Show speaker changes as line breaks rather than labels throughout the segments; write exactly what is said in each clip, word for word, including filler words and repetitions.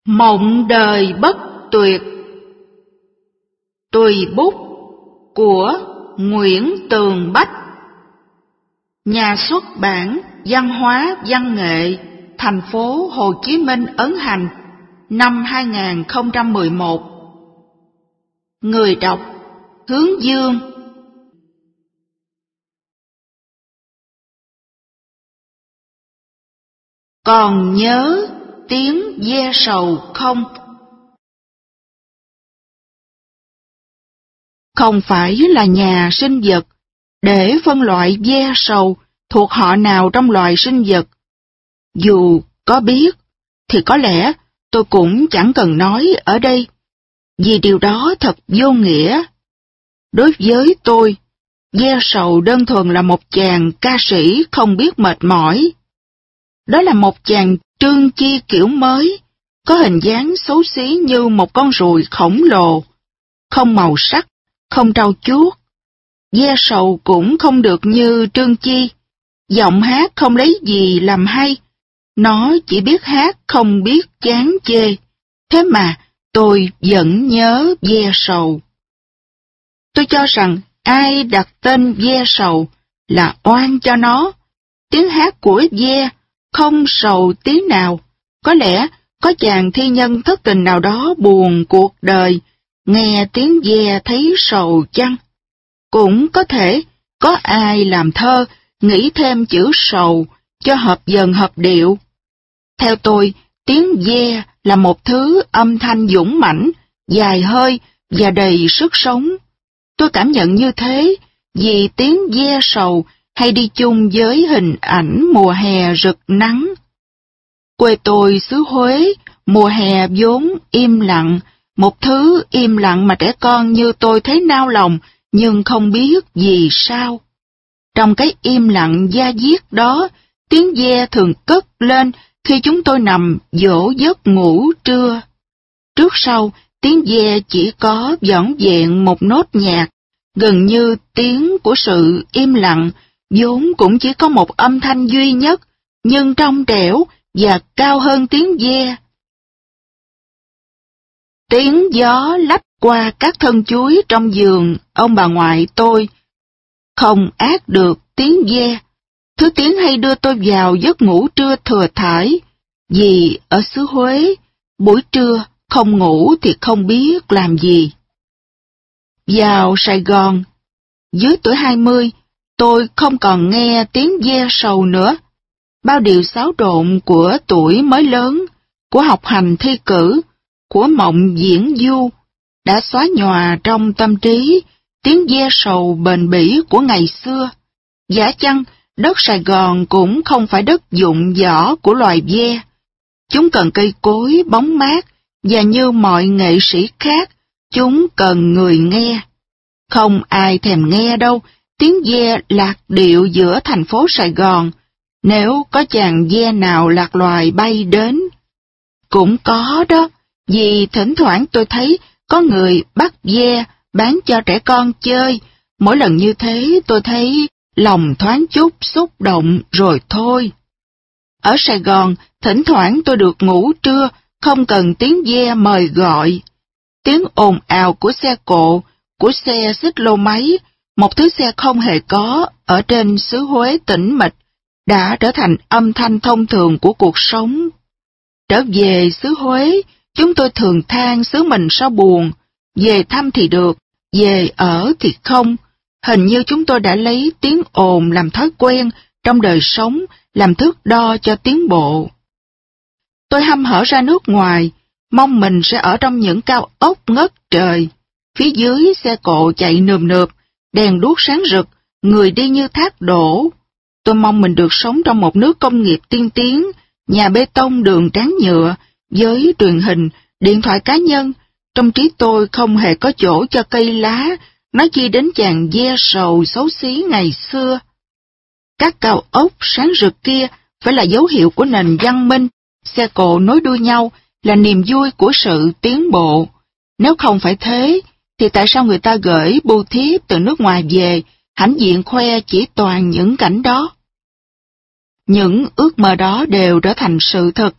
Mộng đời bất tuyệt. Tùy bút của Nguyễn Tường Bách. Nhà xuất bản Văn hóa Văn nghệ, thành phố Hồ Chí Minh ấn hành, năm hai nghìn không trăm mười một. Người đọc Hướng Dương. Còn nhớ tiếng ve sầu không? Không phải là nhà sinh vật để phân loại ve sầu thuộc họ nào trong loài sinh vật. Dù có biết, thì có lẽ tôi cũng chẳng cần nói ở đây, vì điều đó thật vô nghĩa. Đối với tôi, ve sầu đơn thuần là một chàng ca sĩ không biết mệt mỏi. Đó là một chàng trương chi kiểu mới, có hình dáng xấu xí như một con ruồi khổng lồ, không màu sắc, không trau chuốt. Ve sầu cũng không được như trương chi, giọng hát không lấy gì làm hay, nó chỉ biết hát không biết chán chê, thế mà tôi vẫn nhớ ve sầu. Tôi cho rằng ai đặt tên ve sầu là oan cho nó. Tiếng hát của ve không sầu tí nào. Có lẽ có chàng thi nhân thất tình nào đó buồn cuộc đời, nghe tiếng ve thấy sầu chăng? Cũng có thể có ai làm thơ nghĩ thêm chữ sầu cho hợp dần hợp điệu. Theo tôi, tiếng ve là một thứ âm thanh dũng mãnh, dài hơi và đầy sức sống. Tôi cảm nhận như thế vì tiếng ve sầu hay đi chung với hình ảnh mùa hè rực nắng. Quê tôi xứ Huế, mùa hè vốn im lặng, một thứ im lặng mà trẻ con như tôi thấy nao lòng nhưng không biết vì sao. Trong cái im lặng da diết đó, tiếng ve thường cất lên khi chúng tôi nằm dỗ giấc ngủ trưa. Trước sau, tiếng ve chỉ có vỏn vẹn một nốt nhạc, gần như tiếng của sự im lặng, vốn cũng chỉ có một âm thanh duy nhất, nhưng trong trẻo và cao hơn tiếng ve. Tiếng gió lách qua các thân chuối trong vườn ông bà ngoại tôi không át được tiếng ve, thứ tiếng hay đưa tôi vào giấc ngủ trưa thừa thãi, vì ở xứ Huế, buổi trưa không ngủ thì không biết làm gì. Vào Sài Gòn, dưới tuổi hai mươi, tôi không còn nghe tiếng ve sầu nữa. Bao điều xáo trộn của tuổi mới lớn, của học hành thi cử, của mộng diễn du, đã xóa nhòa trong tâm trí tiếng ve sầu bền bỉ của ngày xưa. Giả chăng, đất Sài Gòn cũng không phải đất dụng võ của loài ve. Chúng cần cây cối, bóng mát, và như mọi nghệ sĩ khác, chúng cần người nghe. Không ai thèm nghe đâu tiếng ve lạc điệu giữa thành phố Sài Gòn, nếu có chàng ve nào lạc loài bay đến. Cũng có đó, vì thỉnh thoảng tôi thấy có người bắt ve bán cho trẻ con chơi. Mỗi lần như thế tôi thấy lòng thoáng chút xúc động rồi thôi. Ở Sài Gòn, thỉnh thoảng tôi được ngủ trưa, không cần tiếng ve mời gọi. Tiếng ồn ào của xe cộ, của xe xích lô máy, một thứ xe không hề có ở trên xứ Huế tĩnh mịch, đã trở thành âm thanh thông thường của cuộc sống. Trở về xứ Huế, chúng tôi thường than xứ mình sao buồn, về thăm thì được, về ở thì không. Hình như chúng tôi đã lấy tiếng ồn làm thói quen trong đời sống, làm thước đo cho tiến bộ. Tôi hăm hở ra nước ngoài, mong mình sẽ ở trong những cao ốc ngất trời. Phía dưới xe cộ chạy nườm nượp, đèn đuốc sáng rực, người đi như thác đổ. Tôi mong mình được sống trong một nước công nghiệp tiên tiến, nhà bê tông đường tráng nhựa, với truyền hình, điện thoại cá nhân. Trong trí tôi không hề có chỗ cho cây lá, nói chi đến chàng ve sầu xấu xí ngày xưa. Các cao ốc sáng rực kia phải là dấu hiệu của nền văn minh, xe cộ nối đuôi nhau là niềm vui của sự tiến bộ. Nếu không phải thế, thì tại sao người ta gửi bưu thiếp từ nước ngoài về, hãnh diện khoe chỉ toàn những cảnh đó? Những ước mơ đó đều trở thành sự thật,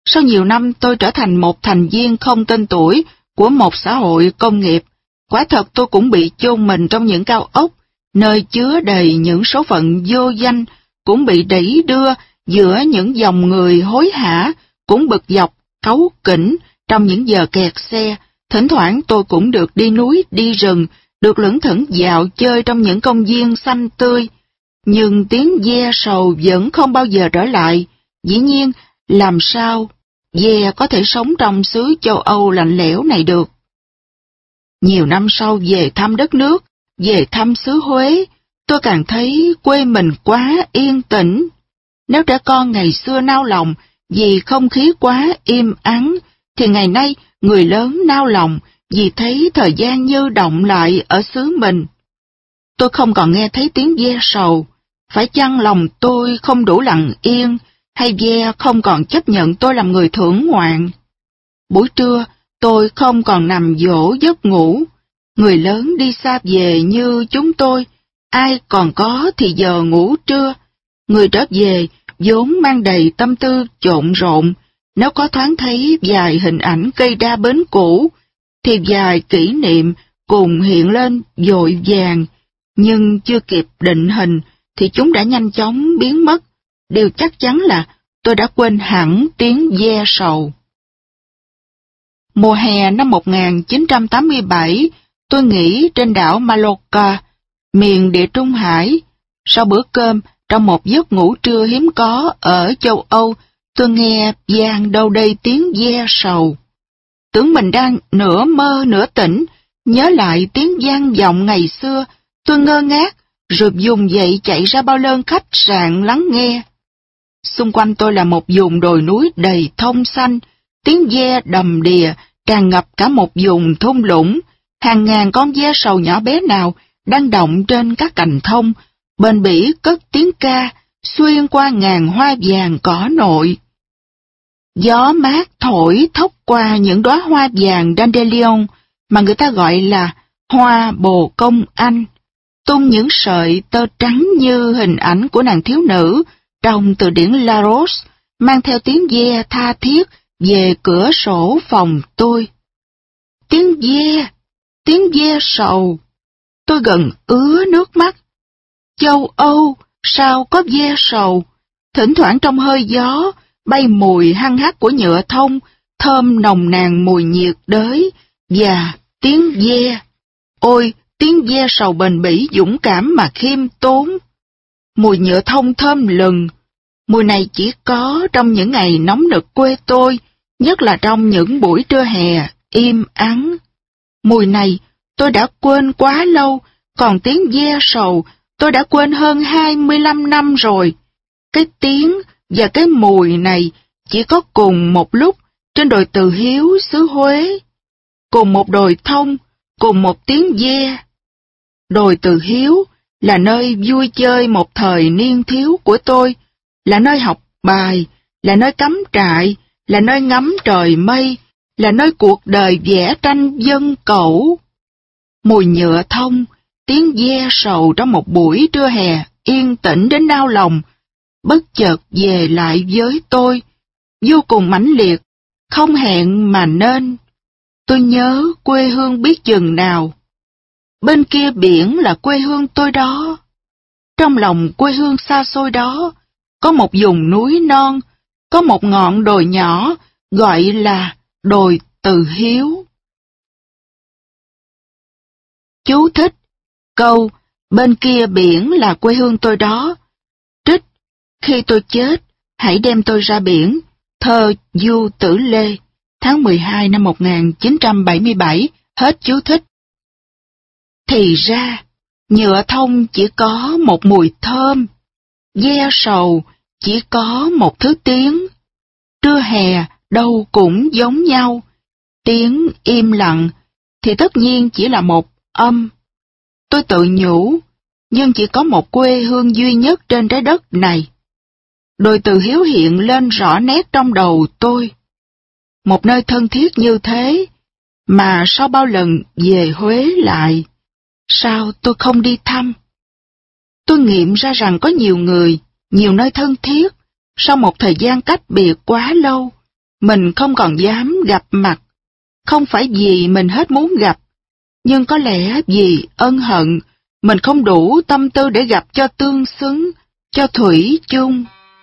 Sau nhiều năm tôi trở thành một thành viên không tên tuổi của một xã hội công nghiệp. Quả thật tôi cũng bị chôn mình trong những cao ốc, nơi chứa đầy những số phận vô danh, cũng bị đẩy đưa giữa những dòng người hối hả, cũng bực dọc, cáu kỉnh trong những giờ kẹt xe. Thỉnh thoảng tôi cũng được đi núi, đi rừng, được lững thững dạo chơi trong những công viên xanh tươi. Nhưng tiếng ve sầu vẫn không bao giờ trở lại. Dĩ nhiên, làm sao ve có thể sống trong xứ châu Âu lạnh lẽo này được? Nhiều năm sau về thăm đất nước, về thăm xứ Huế, tôi càng thấy quê mình quá yên tĩnh. Nếu trẻ con ngày xưa nao lòng vì không khí quá im ắng, thì ngày nay người lớn nao lòng vì thấy thời gian như động lại ở xứ mình. Tôi không còn nghe thấy tiếng ve sầu. Phải chăng lòng tôi không đủ lặng yên, hay ve không còn chấp nhận tôi làm người thưởng ngoạn? Buổi trưa, tôi không còn nằm dỗ giấc ngủ. Người lớn đi xa về như chúng tôi, ai còn có thì giờ ngủ trưa. Người trở về vốn mang đầy tâm tư trộn rộn. Nếu có thoáng thấy vài hình ảnh cây đa bến cũ, thì vài kỷ niệm cùng hiện lên vội vàng, nhưng chưa kịp định hình thì chúng đã nhanh chóng biến mất. Điều chắc chắn là tôi đã quên hẳn tiếng ve sầu. Mùa hè năm một nghìn chín trăm tám mươi bảy, tôi nghỉ trên đảo Mallorca, miền Địa Trung Hải. Sau bữa cơm, trong một giấc ngủ trưa hiếm có ở châu Âu, tôi nghe vang đâu đây tiếng ve sầu. Tưởng mình đang nửa mơ nửa tỉnh, nhớ lại tiếng vang vọng ngày xưa, tôi ngơ ngác, rồi vùng dậy chạy ra bao lơn khách sạn lắng nghe. Xung quanh tôi là một vùng đồi núi đầy thông xanh, tiếng ve đầm đìa tràn ngập cả một vùng thung lũng. Hàng ngàn con ve sầu nhỏ bé nào đang động trên các cành thông, bền bỉ cất tiếng ca, xuyên qua ngàn hoa vàng cỏ nội. Gió mát thổi thốc qua những đóa hoa vàng dandelion mà người ta gọi là hoa bồ công anh, tung những sợi tơ trắng như hình ảnh của nàng thiếu nữ trong từ điển Larousse, mang theo tiếng ve tha thiết về cửa sổ phòng tôi. Tiếng ve, tiếng ve sầu. Tôi gần ứa nước mắt. Châu Âu sao có ve sầu? Thỉnh thoảng trong hơi gió bay mùi hăng hắc của nhựa thông, thơm nồng nàn mùi nhiệt đới, và tiếng ve. Ôi, tiếng ve sầu bền bỉ dũng cảm mà khiêm tốn. Mùi nhựa thông thơm lừng. Mùi này chỉ có trong những ngày nóng nực quê tôi, nhất là trong những buổi trưa hè im ắng. Mùi này tôi đã quên quá lâu, còn tiếng ve sầu tôi đã quên hơn hai mươi lăm năm rồi. Cái tiếng và cái mùi này chỉ có cùng một lúc trên đồi Từ Hiếu xứ Huế. Cùng một đồi thông, cùng một tiếng ve. Đồi Từ Hiếu là nơi vui chơi một thời niên thiếu của tôi, là nơi học bài, là nơi cắm trại, là nơi ngắm trời mây, là nơi cuộc đời vẽ tranh dân cẩu. Mùi nhựa thông, tiếng ve sầu trong một buổi trưa hè yên tĩnh đến nao lòng, bất chợt về lại với tôi, vô cùng mãnh liệt, không hẹn mà nên. Tôi nhớ quê hương biết chừng nào. Bên kia biển là quê hương tôi đó. Trong lòng quê hương xa xôi đó, có một vùng núi non, có một ngọn đồi nhỏ, gọi là đồi Từ Hiếu. Chú thích: câu bên kia biển là quê hương tôi đó. Trích: khi tôi chết, hãy đem tôi ra biển. Thơ Du Tử Lê, tháng mười hai năm một nghìn chín trăm bảy mươi bảy, hết chú thích. Thì ra, nhựa thông chỉ có một mùi thơm, ve sầu chỉ có một thứ tiếng. Trưa hè đâu cũng giống nhau, tiếng im lặng thì tất nhiên chỉ là một âm. Tôi tự nhủ, nhưng chỉ có một quê hương duy nhất trên trái đất này. Đồi Từ Hiếu hiện lên rõ nét trong đầu tôi. Một nơi thân thiết như thế, mà sau bao lần về Huế lại, sao tôi không đi thăm? Tôi nghiệm ra rằng có nhiều người, nhiều nơi thân thiết, sau một thời gian cách biệt quá lâu, mình không còn dám gặp mặt, không phải vì mình hết muốn gặp, nhưng có lẽ vì ân hận, mình không đủ tâm tư để gặp cho tương xứng, cho thủy chung.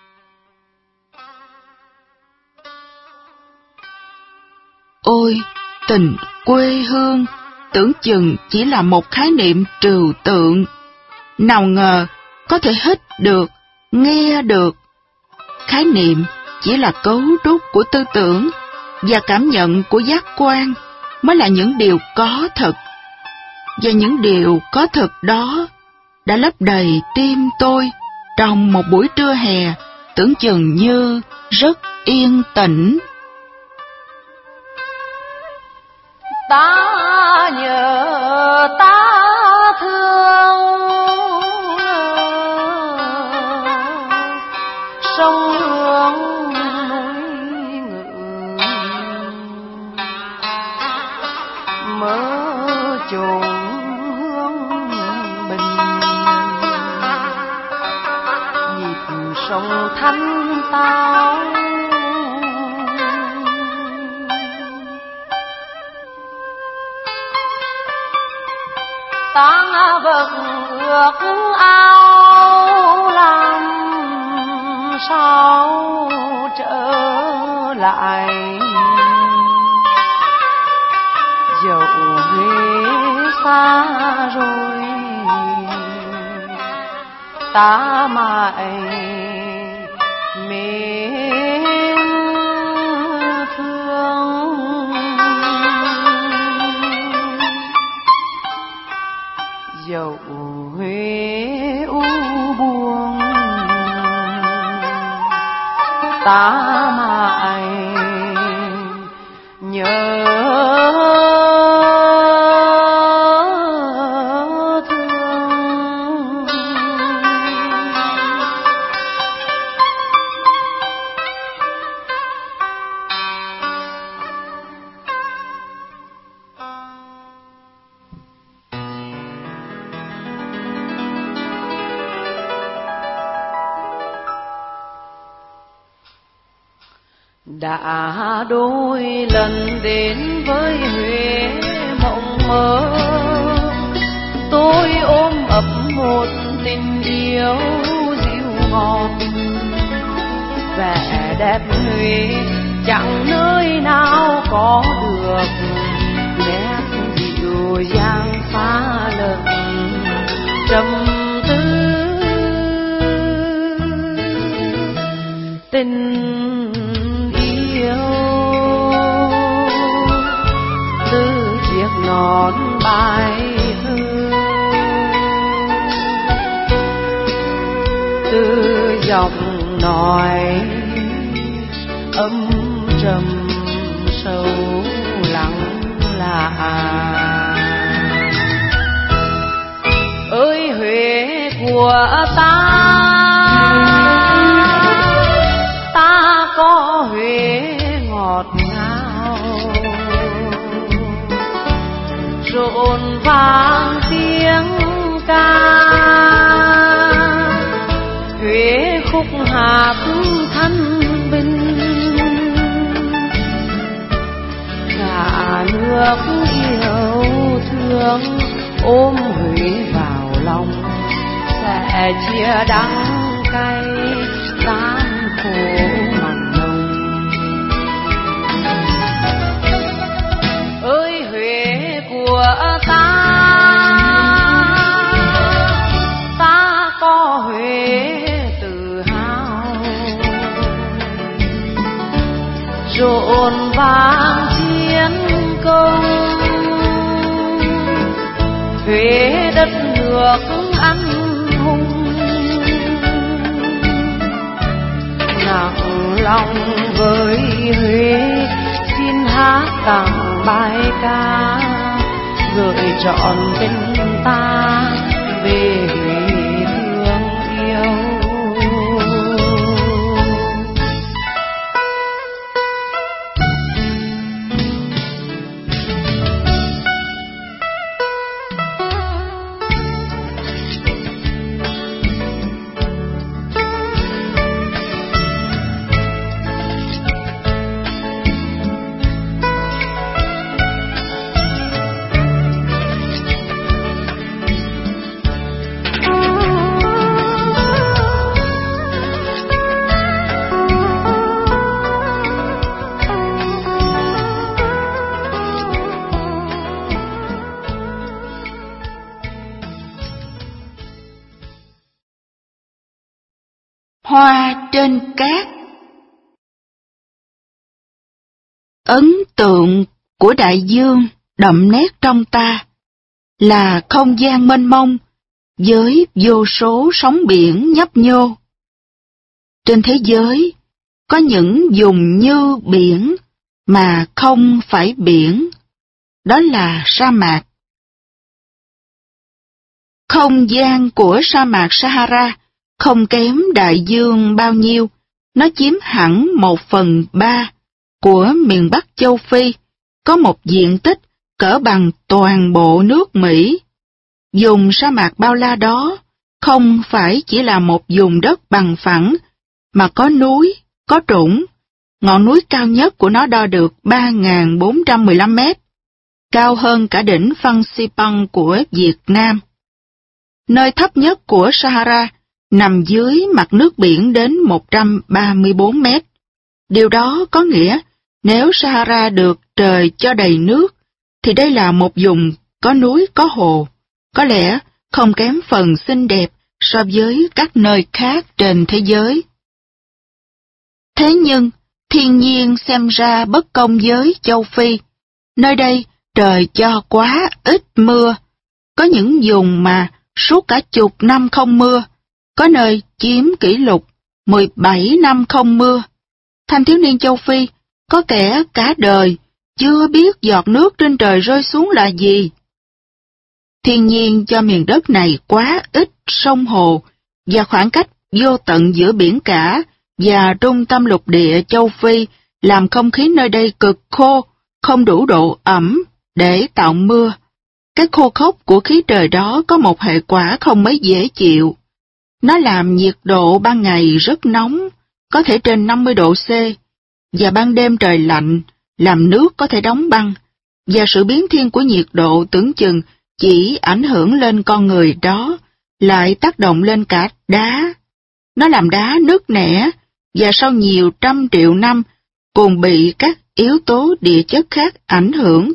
Ôi, tình quê hương, tưởng chừng chỉ là một khái niệm trừu tượng. Nào ngờ, có thể hít được, nghe được. Khái niệm chỉ là cấu trúc của tư tưởng, và cảm nhận của giác quan mới là những điều có thật. Và những điều có thật đó đã lấp đầy tim tôi trong một buổi trưa hè tưởng chừng như rất yên tĩnh.
Ta nhớ ta thương sông hương núi ngự, mơ chốn hương bình, nhịp sông thanh tao ta vật ước ao làm sao trở lại, dẫu Huế xa rồi ta mãi mến thương. Dẫu Huế u buồn ta mãi nhớ thương. Đã đôi lần đến với Huế mộng mơ, tôi ôm ấp một tình yêu dịu ngọt. Vẻ đẹp Huế chẳng nơi nào có được nét dịu dàng pha lẫn trầm tư. Tình từ chiếc nón bài thơ, từ giọng nói âm trầm sâu lắng lạ. Ơi Huế của ta, ta có Huế ngọt ngào, rộn vang tiếng ca. Huế khúc hát thanh bình, cả nước yêu thương ôm Huế vào lòng, sẽ chia đắng cay gian khổ mặn nồng. Ơi Huế của ta, ta có Huế tự hào, rộn vang chiến công. Huế đất nước anh hùng, nặng lòng với Huế xin hát tặng bài ca, gửi trọn tình ta về Huế thương yêu.
Hoa trên cát. Ấn tượng của đại dương đậm nét trong ta là không gian mênh mông với vô số sóng biển nhấp nhô. Trên thế giới có những vùng như biển mà không phải biển, đó là sa mạc. Không gian của sa mạc Sahara không kém đại dương bao nhiêu, nó chiếm hẳn một phần ba của miền Bắc châu Phi, có một diện tích cỡ bằng toàn bộ nước Mỹ. Vùng sa mạc bao la đó không phải chỉ là một vùng đất bằng phẳng, mà có núi, có trũng. Ngọn núi cao nhất của nó đo được ba nghìn bốn trăm mười lăm mét, cao hơn cả đỉnh Phan Xipang của Việt Nam. Nơi thấp nhất của Sahara nằm dưới mặt nước biển đến một trăm ba mươi bốn mét. Điều đó có nghĩa nếu Sahara được trời cho đầy nước, thì đây là một vùng có núi có hồ, có lẽ không kém phần xinh đẹp so với các nơi khác trên thế giới. Thế nhưng, thiên nhiên xem ra bất công với châu Phi. Nơi đây trời cho quá ít mưa, có những vùng mà suốt cả chục năm không mưa, có nơi chiếm kỷ lục mười bảy năm không mưa. Thanh thiếu niên châu Phi có kẻ cả đời chưa biết giọt nước trên trời rơi xuống là gì. Thiên nhiên cho miền đất này quá ít sông hồ, và khoảng cách vô tận giữa biển cả và trung tâm lục địa châu Phi làm không khí nơi đây cực khô, không đủ độ ẩm để tạo mưa. Cái khô khốc của khí trời đó có một hệ quả không mấy dễ chịu. Nó làm nhiệt độ ban ngày rất nóng, có thể trên năm mươi độ C, và ban đêm trời lạnh, làm nước có thể đóng băng, và sự biến thiên của nhiệt độ tưởng chừng chỉ ảnh hưởng lên con người đó, lại tác động lên cả đá. Nó làm đá nứt nẻ, và sau nhiều trăm triệu năm còn bị các yếu tố địa chất khác ảnh hưởng.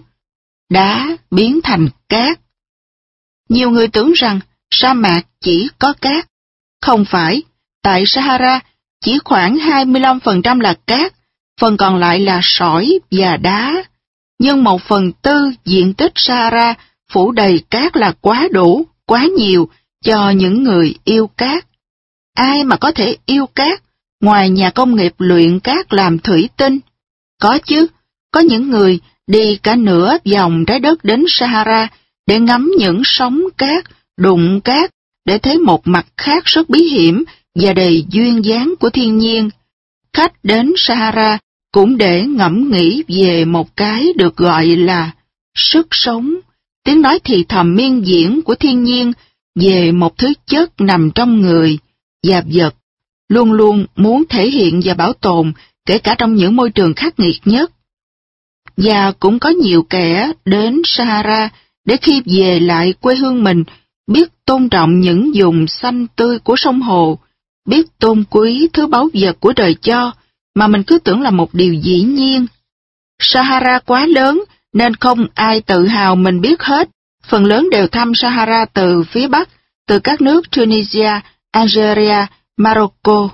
Đá biến thành cát. Nhiều người tưởng rằng sa mạc chỉ có cát. Không phải, tại Sahara chỉ khoảng hai mươi lăm phần trăm là cát, phần còn lại là sỏi và đá. Nhưng một phần tư diện tích Sahara phủ đầy cát là quá đủ, quá nhiều cho những người yêu cát. Ai mà có thể yêu cát, ngoài nhà công nghiệp luyện cát làm thủy tinh? Có chứ, có những người đi cả nửa vòng trái đất đến Sahara để ngắm những sóng cát, đụng cát, để thấy một mặt khác rất bí hiểm và đầy duyên dáng của thiên nhiên. Khách đến Sahara cũng để ngẫm nghĩ về một cái được gọi là sức sống, tiếng nói thì thầm miên diễn của thiên nhiên về một thứ chất nằm trong người và vật, luôn luôn muốn thể hiện và bảo tồn kể cả trong những môi trường khắc nghiệt nhất. Và cũng có nhiều kẻ đến Sahara để khi về lại quê hương mình biết tôn trọng những vùng xanh tươi của sông hồ, biết tôn quý thứ báu vật của trời cho mà mình cứ tưởng là một điều dĩ nhiên. Sahara quá lớn nên không ai tự hào mình biết hết, phần lớn đều thăm Sahara từ phía Bắc, từ các nước Tunisia, Algeria, Morocco.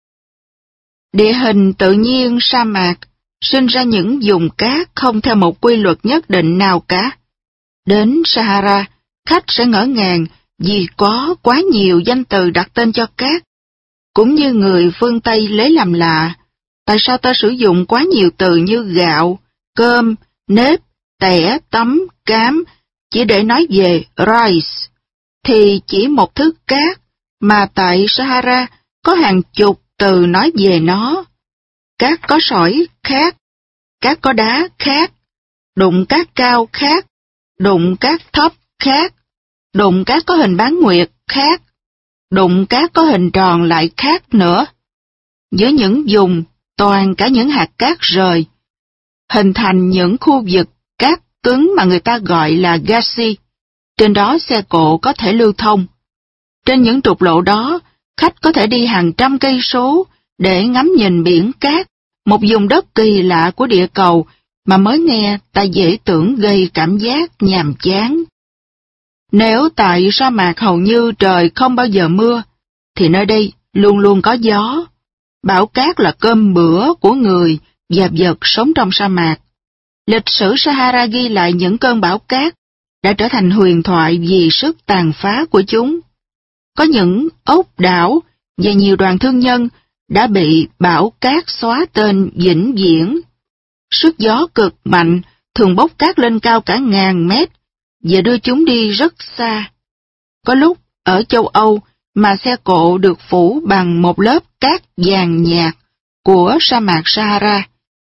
Địa hình tự nhiên sa mạc sinh ra những vùng cát không theo một quy luật nhất định nào cả. Đến Sahara, khách sẽ ngỡ ngàng vì có quá nhiều danh từ đặt tên cho cát. Cũng như người phương Tây lấy làm lạ, tại sao ta sử dụng quá nhiều từ như gạo, cơm, nếp, tẻ, tấm, cám, chỉ để nói về rice, thì chỉ một thứ cát, mà tại Sahara có hàng chục từ nói về nó. Cát có sỏi khác, cát có đá khác, đụng cát cao khác, đụng cát thấp khác, đụng cát có hình bán nguyệt khác, đụng cát có hình tròn lại khác nữa. Giữa những vùng toàn cả những hạt cát rời, hình thành những khu vực cát cứng mà người ta gọi là gazi. Trên đó xe cộ có thể lưu thông. Trên những trục lộ đó, khách có thể đi hàng trăm cây số để ngắm nhìn biển cát, một vùng đất kỳ lạ của địa cầu mà mới nghe ta dễ tưởng gây cảm giác nhàm chán. Nếu tại sa mạc hầu như trời không bao giờ mưa, thì nơi đây luôn luôn có gió. Bão cát là cơm bữa của người và vật sống trong sa mạc. Lịch sử Sahara ghi lại những cơn bão cát đã trở thành huyền thoại vì sức tàn phá của chúng. Có những ốc đảo và nhiều đoàn thương nhân đã bị bão cát xóa tên vĩnh viễn. Sức gió cực mạnh thường bốc cát lên cao cả ngàn mét và đưa chúng đi rất xa. Có lúc ở châu Âu mà xe cộ được phủ bằng một lớp cát vàng nhạt của sa mạc Sahara.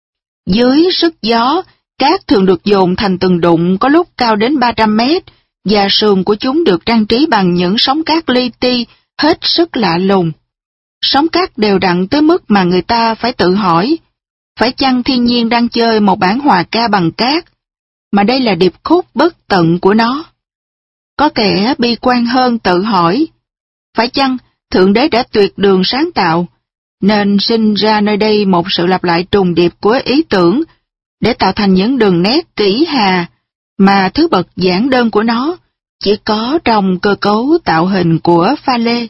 Dưới sức gió, cát thường được dồn thành từng đụng có lúc cao đến ba trăm mét, và sườn của chúng được trang trí bằng những sóng cát li ti hết sức lạ lùng. Sóng cát đều đặn tới mức mà người ta phải tự hỏi, phải chăng thiên nhiên đang chơi một bản hòa ca bằng cát, mà đây là điệp khúc bất tận của nó. Có kẻ bi quan hơn tự hỏi, phải chăng Thượng Đế đã tuyệt đường sáng tạo, nên sinh ra nơi đây một sự lặp lại trùng điệp của ý tưởng, để tạo thành những đường nét kỹ hà, mà thứ bậc giản đơn của nó chỉ có trong cơ cấu tạo hình của pha lê.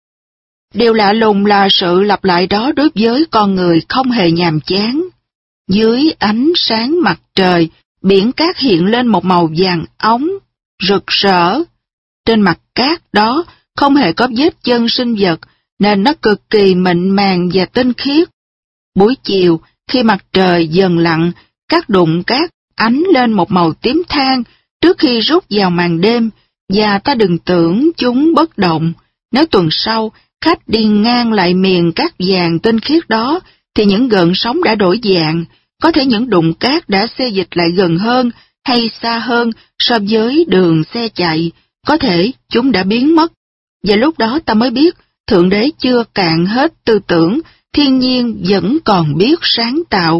Điều lạ lùng là sự lặp lại đó đối với con người không hề nhàm chán. Dưới ánh sáng mặt trời, biển cát hiện lên một màu vàng óng, rực rỡ. Trên mặt cát đó không hề có vết chân sinh vật, nên nó cực kỳ mịn màng và tinh khiết. Buổi chiều, khi mặt trời dần lặn, các đụng cát ánh lên một màu tím than trước khi rút vào màn đêm, và ta đừng tưởng chúng bất động. Nếu tuần sau, khách đi ngang lại miền cát vàng tinh khiết đó, thì những gợn sóng đã đổi dạng, có thể những đụng cát đã xê dịch lại gần hơn hay xa hơn so với đường xe chạy, có thể chúng đã biến mất. Và lúc đó ta mới biết, Thượng Đế chưa cạn hết tư tưởng, thiên nhiên vẫn còn biết sáng tạo.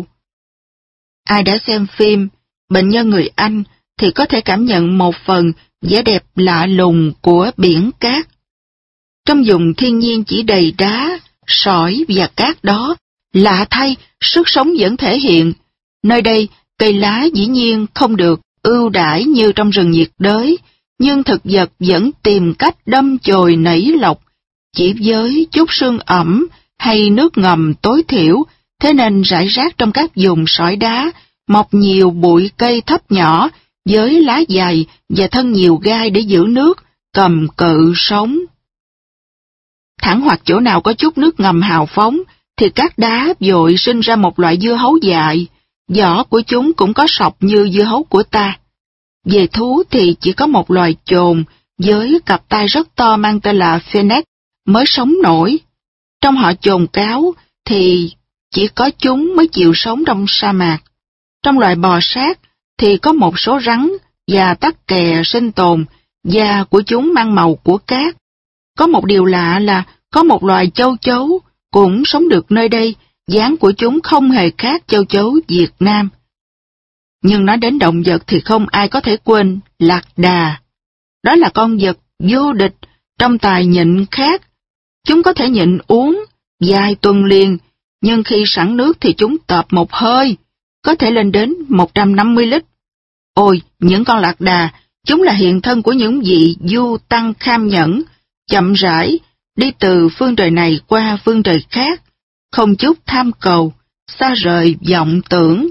Ai đã xem phim Bệnh nhân người Anh thì có thể cảm nhận một phần vẻ đẹp lạ lùng của biển cát. Trong vùng thiên nhiên chỉ đầy đá, sỏi và cát đó, lạ thay, sức sống vẫn thể hiện. Nơi đây, cây lá dĩ nhiên không được ưu đãi như trong rừng nhiệt đới, nhưng thực vật vẫn tìm cách đâm chồi nảy lộc, chỉ với chút sương ẩm hay nước ngầm tối thiểu, thế nên rải rác trong các vùng sỏi đá, mọc nhiều bụi cây thấp nhỏ, với lá dày và thân nhiều gai để giữ nước, cầm cự sống. Thẳng hoặc chỗ nào có chút nước ngầm hào phóng, thì các đá vội sinh ra một loại dưa hấu dại, vỏ của chúng cũng có sọc như dưa hấu của ta. Về thú thì chỉ có một loài chồn với cặp tai rất to mang tên là Phoenix mới sống nổi. Trong họ chồn cáo thì chỉ có chúng mới chịu sống trong sa mạc. Trong loài bò sát thì có một số rắn và tắc kè sinh tồn, da của chúng mang màu của cát. Có một điều lạ là có một loài châu chấu cũng sống được nơi đây, dáng của chúng không hề khác châu chấu Việt Nam. Nhưng nói đến động vật thì không ai có thể quên lạc đà. Đó là con vật vô địch trong tài nhịn khác. Chúng có thể nhịn uống vài tuần liền, nhưng khi sẵn nước thì chúng tợp một hơi, có thể lên đến một trăm năm mươi lít. Ôi, những con lạc đà, chúng là hiện thân của những vị du tăng kham nhẫn, chậm rãi, đi từ phương trời này qua phương trời khác, không chút tham cầu, xa rời vọng tưởng.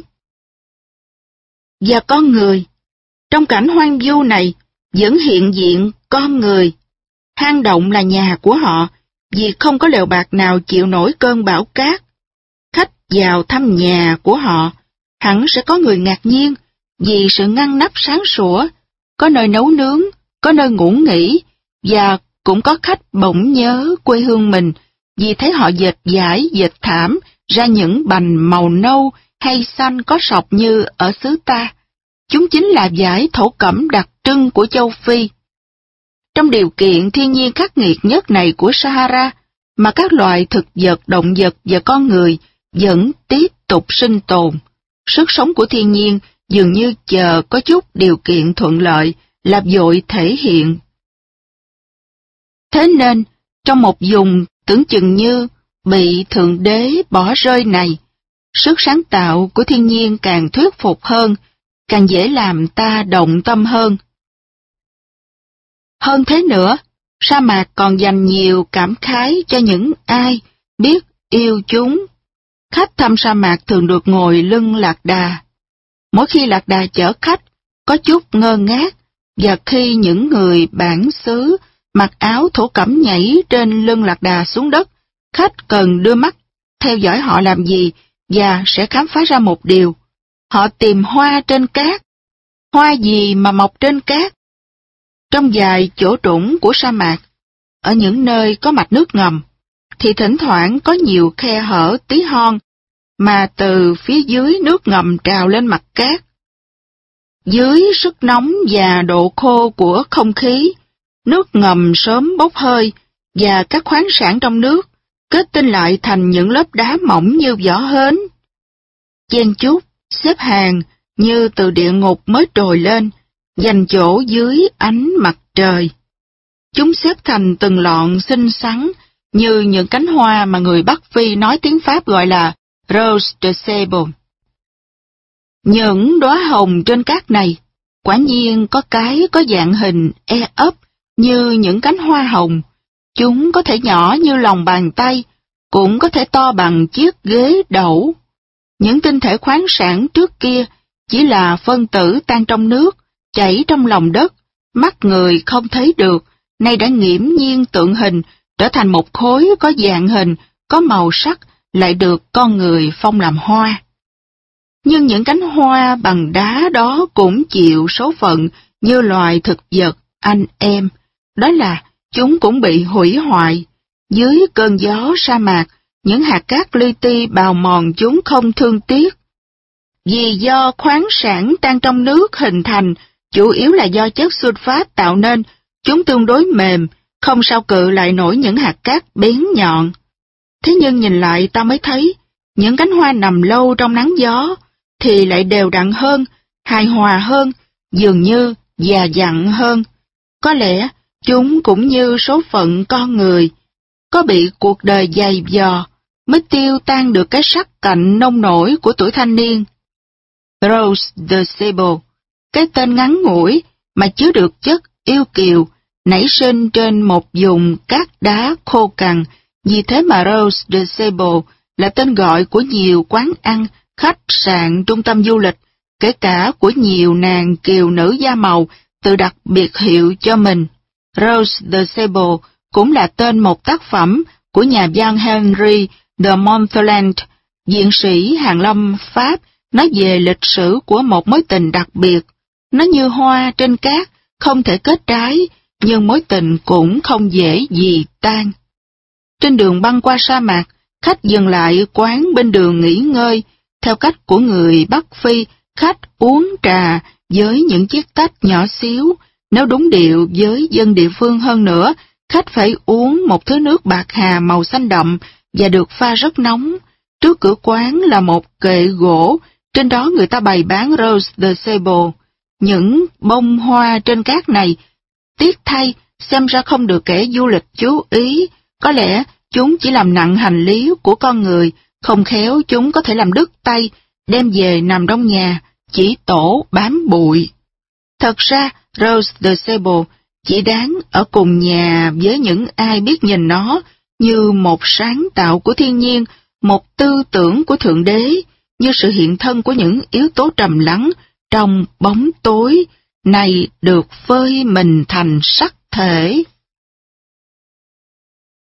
Và con người, trong cảnh hoang vu này, vẫn hiện diện con người. Hang động là nhà của họ, vì không có lều bạc nào chịu nổi cơn bão cát. Khách vào thăm nhà của họ, hẳn sẽ có người ngạc nhiên, vì sự ngăn nắp sáng sủa, có nơi nấu nướng, có nơi ngủ nghỉ, và cũng có khách bỗng nhớ quê hương mình, vì thấy họ dệt vải, dệt thảm ra những bành màu nâu hay xanh có sọc như ở xứ ta. Chúng chính là vải thổ cẩm đặc trưng của châu Phi. Trong điều kiện thiên nhiên khắc nghiệt nhất này của Sahara, mà các loài thực vật, động vật và con người vẫn tiếp tục sinh tồn, sức sống của thiên nhiên dường như chờ có chút điều kiện thuận lợi là vội thể hiện. Thế nên, trong một vùng tưởng chừng như bị Thượng Đế bỏ rơi này, sức sáng tạo của thiên nhiên càng thuyết phục hơn, càng dễ làm ta động tâm hơn. Hơn thế nữa, Sa mạc còn dành nhiều cảm khái cho những ai biết yêu chúng. Khách thăm sa mạc thường được ngồi lưng lạc đà. Mỗi khi lạc đà chở khách, có chút ngơ ngác, và khi những người bản xứ mặc áo thổ cẩm nhảy trên lưng lạc đà xuống đất, khách cần đưa mắt theo dõi họ làm gì và sẽ khám phá ra một điều. Họ tìm hoa trên cát. Hoa gì mà mọc trên cát? Trong vài chỗ trũng của sa mạc, ở những nơi có mạch nước ngầm, thì thỉnh thoảng có nhiều khe hở tí hon mà từ phía dưới nước ngầm trào lên mặt cát. Dưới sức nóng và độ khô của không khí, nước ngầm sớm bốc hơi và các khoáng sản trong nước kết tinh lại thành những lớp đá mỏng như vỏ hến. Chen chúc, xếp hàng như từ địa ngục mới trồi lên, dành chỗ dưới ánh mặt trời. Chúng xếp thành từng lọn xinh xắn như những cánh hoa mà người Bắc Phi nói tiếng Pháp gọi là Rose de Sable. Những đóa hồng trên cát này, quả nhiên có cái có dạng hình e ấp như những cánh hoa hồng. Chúng có thể nhỏ như lòng bàn tay, cũng có thể to bằng chiếc ghế đẩu. Những tinh thể khoáng sản trước kia chỉ là phân tử tan trong nước, chảy trong lòng đất, mắt người không thấy được, nay đã nghiễm nhiên tượng hình, trở thành một khối có dạng hình, có màu sắc, lại được con người phong làm hoa. Nhưng những cánh hoa bằng đá đó cũng chịu số phận như loài thực vật anh em, đó là chúng cũng bị hủy hoại. Dưới cơn gió sa mạc, những hạt cát li ti bào mòn chúng không thương tiếc. Vì do khoáng sản tan trong nước hình thành, chủ yếu là do chất sulfat tạo nên, chúng tương đối mềm, không sao cự lại nổi những hạt cát bén nhọn. Thế nhưng nhìn lại ta mới thấy, những cánh hoa nằm lâu trong nắng gió, thì lại đều đặn hơn, hài hòa hơn, dường như già dặn hơn. Có lẽ chúng cũng như số phận con người, có bị cuộc đời dày vò, mới tiêu tan được cái sắc cạnh nông nổi của tuổi thanh niên. Rose de Sable, cái tên ngắn ngủi mà chứa được chất yêu kiều, nảy sinh trên một vùng cát đá khô cằn, vì thế mà Rose de Sable là tên gọi của nhiều quán ăn, khách sạn, trung tâm du lịch, kể cả của nhiều nàng kiều nữ da màu tự đặt biệt hiệu cho mình. Rose de Sable cũng là tên một tác phẩm của nhà văn Henry de Montferland, viện sĩ hàn lâm Pháp, nói về lịch sử của một mối tình đặc biệt. Nó như hoa trên cát, không thể kết trái, nhưng mối tình cũng không dễ gì tan. Trên đường băng qua sa mạc, khách dừng lại quán bên đường nghỉ ngơi. Theo cách của người Bắc Phi, khách uống trà với những chiếc tách nhỏ xíu. Nếu đúng điệu với dân địa phương hơn nữa, khách phải uống một thứ nước bạc hà màu xanh đậm và được pha rất nóng. Trước cửa quán là một kệ gỗ, trên đó người ta bày bán Rose de Sable. Những bông hoa trên cát này, tiếc thay, xem ra không được kẻ du lịch chú ý. Có lẽ chúng chỉ làm nặng hành lý của con người, không khéo chúng có thể làm đứt tay, đem về nằm trong nhà, chỉ tổ bám bụi. Thật ra, Rose de Sable chỉ đáng ở cùng nhà với những ai biết nhìn nó như một sáng tạo của thiên nhiên, một tư tưởng của Thượng Đế, như sự hiện thân của những yếu tố trầm lắng trong bóng tối này được phơi mình thành sắc thể.